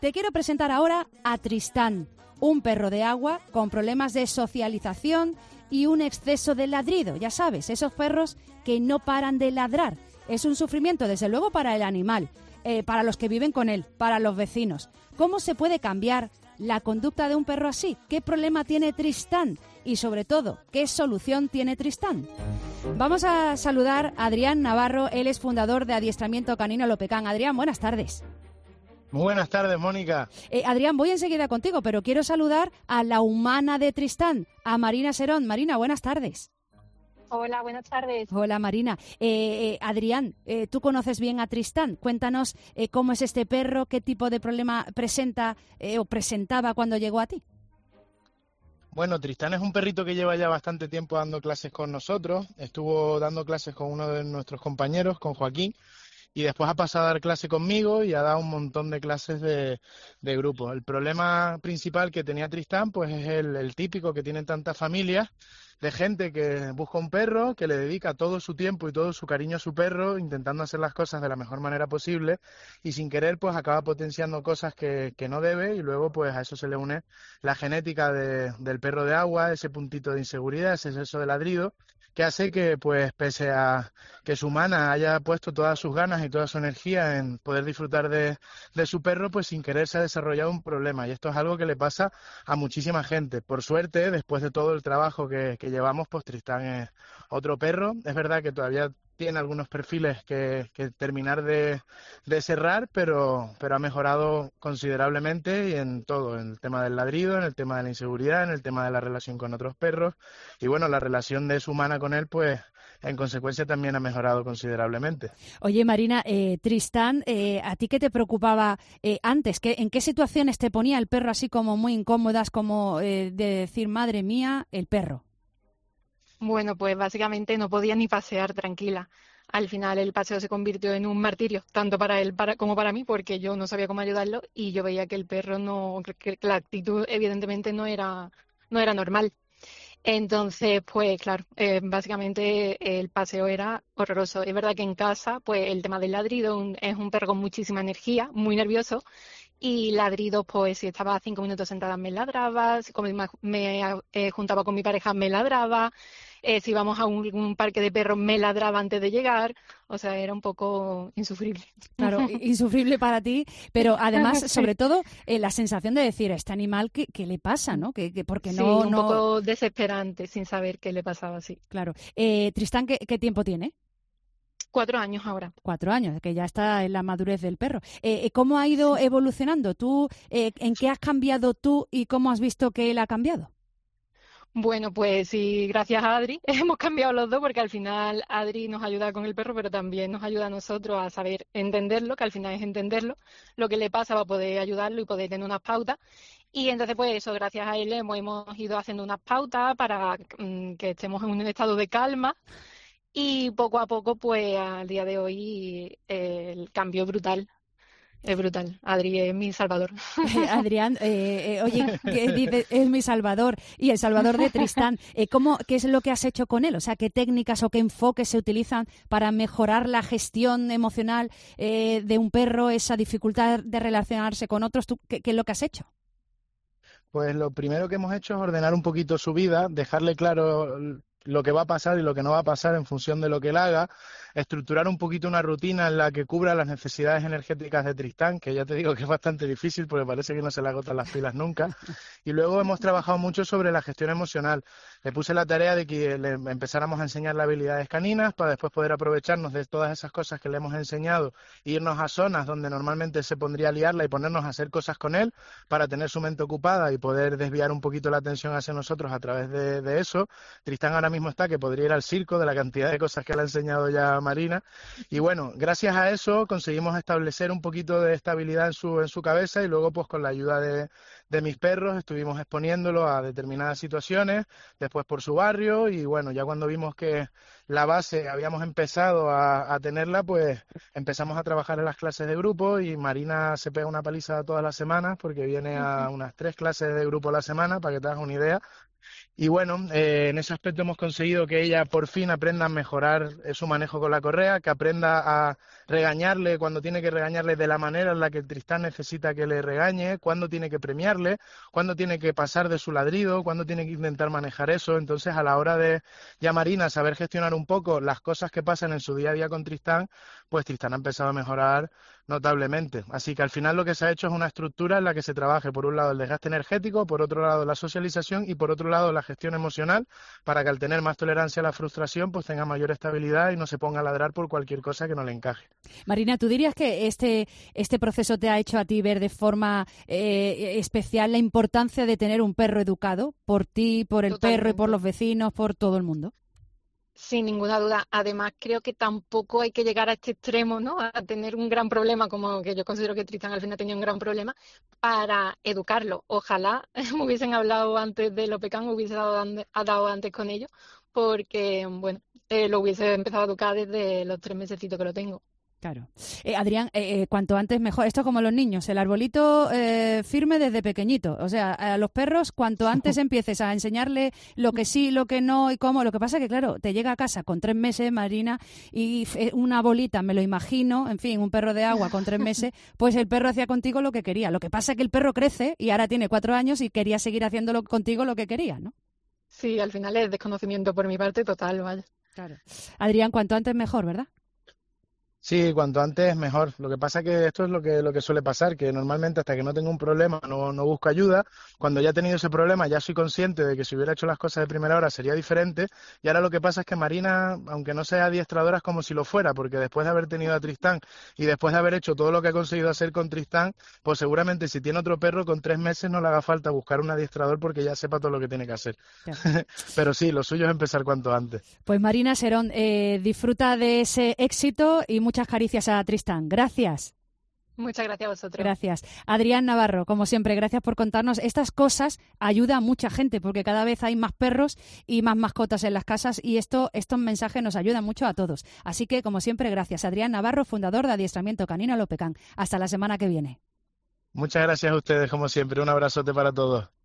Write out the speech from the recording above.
Te quiero presentar ahora a Tristán, un perro de agua con problemas de socialización y un exceso de ladrido. Ya sabes, esos perros que no paran de ladrar. Es un sufrimiento, desde luego, para el animal, para los que viven con él, para los vecinos. ¿Cómo se puede cambiar la conducta de un perro así? ¿Qué problema tiene Tristán? Y, sobre todo, ¿qué solución tiene Tristán? Vamos a saludar a Adrián Navarro. Él es fundador de Adiestramiento Canino Lopecán. Adrián, buenas tardes. Muy buenas tardes, Mónica. Adrián, voy enseguida contigo, pero quiero saludar a la humana de Tristán, a Marina Serón. Marina, buenas tardes. Hola, buenas tardes. Hola, Marina. Adrián, tú conoces bien a Tristán. Cuéntanos cómo es este perro, qué tipo de problema presenta o presentaba cuando llegó a ti. Bueno, Tristán es un perrito que lleva ya bastante tiempo dando clases con nosotros. Estuvo dando clases con uno de nuestros compañeros, con Joaquín, y después ha pasado a dar clase conmigo y ha dado un montón de clases de grupo. El problema principal que tenía Tristán pues es el típico que tienen tantas familias, de gente que busca un perro, que le dedica todo su tiempo y todo su cariño a su perro, intentando hacer las cosas de la mejor manera posible, y sin querer pues acaba potenciando cosas que no debe, y luego pues a eso se le une la genética del perro de agua, ese puntito de inseguridad, ese exceso de ladrido, que hace que, pues, pese a que su humana haya puesto todas sus ganas y toda su energía en poder disfrutar de su perro, pues sin querer se ha desarrollado un problema. Y esto es algo que le pasa a muchísima gente. Por suerte, después de todo el trabajo que llevamos, pues Tristán es otro perro. Es verdad que todavía tiene algunos perfiles que terminar de cerrar, pero ha mejorado considerablemente, y en todo, en el tema del ladrido, en el tema de la inseguridad, en el tema de la relación con otros perros, y bueno, la relación de su humana con él, pues en consecuencia también ha mejorado considerablemente. Oye, Marina, Tristán, ¿a ti qué te preocupaba antes? ¿En qué situaciones te ponía el perro así como muy incómodas, como de decir, madre mía, el perro? Bueno, pues básicamente no podía ni pasear tranquila. Al final el paseo se convirtió en un martirio, tanto para él como para mí, porque yo no sabía cómo ayudarlo y yo veía que el perro que la actitud evidentemente no era normal. Entonces, pues claro, básicamente el paseo era horroroso. Es verdad que en casa, pues el tema del ladrido es un perro con muchísima energía, muy nervioso, y ladridos, pues si estaba 5 minutos sentada me ladraba, si me juntaba con mi pareja me ladraba, si íbamos a un parque de perros me ladraba antes de llegar, o sea, era un poco insufrible. Claro, insufrible para ti, pero además, Sí. sobre todo, la sensación de decir a este animal ¿qué le pasa, ¿no? Porque Sí, no... un poco desesperante sin saber qué le pasaba, sí. Claro. Tristán, ¿qué tiempo tiene? 4 años ahora. 4 años, que ya está en la madurez del perro. ¿Cómo ha ido evolucionando? ¿Tú en qué has cambiado tú y cómo has visto que él ha cambiado? Bueno, pues sí, gracias a Adri hemos cambiado los dos, porque al final Adri nos ayuda con el perro, pero también nos ayuda a nosotros a saber entenderlo, que al final es entenderlo, lo que le pasa para poder ayudarlo y poder tener unas pautas. Y entonces, pues eso, gracias a él hemos ido haciendo unas pautas para que estemos en un estado de calma, y poco a poco, pues al día de hoy el cambio brutal. Es brutal. Adri es mi salvador. Adrián, oye, ¿qué dices? Es mi salvador y el salvador de Tristán. ¿Qué es lo que has hecho con él? O sea, ¿qué técnicas o qué enfoques se utilizan para mejorar la gestión emocional de un perro, esa dificultad de relacionarse con otros? ¿Qué es lo que has hecho? Pues lo primero que hemos hecho es ordenar un poquito su vida, dejarle claro lo que va a pasar y lo que no va a pasar en función de lo que él haga, estructurar un poquito una rutina en la que cubra las necesidades energéticas de Tristán, que ya te digo que es bastante difícil porque parece que no se le agotan las pilas nunca, y luego hemos trabajado mucho sobre la gestión emocional. Le puse la tarea de que le empezáramos a enseñar las habilidades caninas para después poder aprovecharnos de todas esas cosas que le hemos enseñado e irnos a zonas donde normalmente se pondría a liarla y ponernos a hacer cosas con él para tener su mente ocupada y poder desviar un poquito la atención hacia nosotros a través de eso. Tristán ahora mismo está que podría ir al circo de la cantidad de cosas que le ha enseñado ya Marina, y bueno, gracias a eso conseguimos establecer un poquito de estabilidad en su cabeza, y luego pues con la ayuda de mis perros estuvimos exponiéndolo a determinadas situaciones, después por su barrio, y bueno, ya cuando vimos que la base habíamos empezado a tenerla, pues empezamos a trabajar en las clases de grupo y Marina se pega una paliza todas las semanas porque viene a unas 3 clases de grupo a la semana, para que te hagas una idea. Y bueno, en ese aspecto hemos conseguido que ella por fin aprenda a mejorar su manejo con la correa, que aprenda a regañarle cuando tiene que regañarle de la manera en la que Tristán necesita que le regañe, cuándo tiene que premiarle, cuándo tiene que pasar de su ladrido, cuándo tiene que intentar manejar eso. Entonces, a la hora de ya Marina saber gestionar un poco las cosas que pasan en su día a día con Tristán, pues Tristán ha empezado a mejorar notablemente. Así que al final lo que se ha hecho es una estructura en la que se trabaje por un lado el desgaste energético, por otro lado la socialización y por otro lado la gestión emocional, para que al tener más tolerancia a la frustración pues tenga mayor estabilidad y no se ponga a ladrar por cualquier cosa que no le encaje. Marina, ¿tú dirías que este proceso te ha hecho a ti ver de forma especial la importancia de tener un perro educado por ti, por el Totalmente. perro y por los vecinos, por todo el mundo? Sin ninguna duda. Además, creo que tampoco hay que llegar a este extremo, ¿no? A tener un gran problema, como que yo considero que Tristán al final tenía un gran problema, para educarlo. Ojalá me hubiesen hablado antes de Lopecán, me hubiese dado antes con ellos, porque, bueno, lo hubiese empezado a educar desde los 3 mesecitos que lo tengo. Claro. Adrián, cuanto antes mejor. Esto es como los niños, el arbolito firme desde pequeñito. O sea, a los perros, cuanto antes empieces a enseñarle lo que sí, lo que no y cómo. Lo que pasa es que, claro, te llega a casa con 3 meses, Marina, y una bolita, me lo imagino, en fin, un perro de agua con 3 meses, pues el perro hacía contigo lo que quería. Lo que pasa es que el perro crece y ahora tiene 4 años y quería seguir haciéndolo contigo lo que quería, ¿no? Sí, al final es desconocimiento por mi parte total, vaya. Claro. Adrián, cuanto antes mejor, ¿verdad? Sí, cuanto antes mejor. Lo que pasa es que esto es lo que suele pasar, que normalmente hasta que no tengo un problema no busco ayuda. Cuando ya he tenido ese problema ya soy consciente de que si hubiera hecho las cosas de primera hora sería diferente. Y ahora lo que pasa es que Marina, aunque no sea adiestradora, es como si lo fuera, porque después de haber tenido a Tristán y después de haber hecho todo lo que ha conseguido hacer con Tristán, pues seguramente si tiene otro perro con 3 meses no le haga falta buscar un adiestrador porque ya sepa todo lo que tiene que hacer. Claro. Pero sí, lo suyo es empezar cuanto antes. Pues Marina Serón, disfruta de ese éxito y muchas caricias a Tristán. Gracias. Muchas gracias a vosotros. Gracias. Adrián Navarro, como siempre, gracias por contarnos. Estas cosas ayudan a mucha gente porque cada vez hay más perros y más mascotas en las casas y estos mensajes nos ayudan mucho a todos. Así que, como siempre, gracias. Adrián Navarro, fundador de Adiestramiento Canino Lopecán. Hasta la semana que viene. Muchas gracias a ustedes, como siempre. Un abrazote para todos.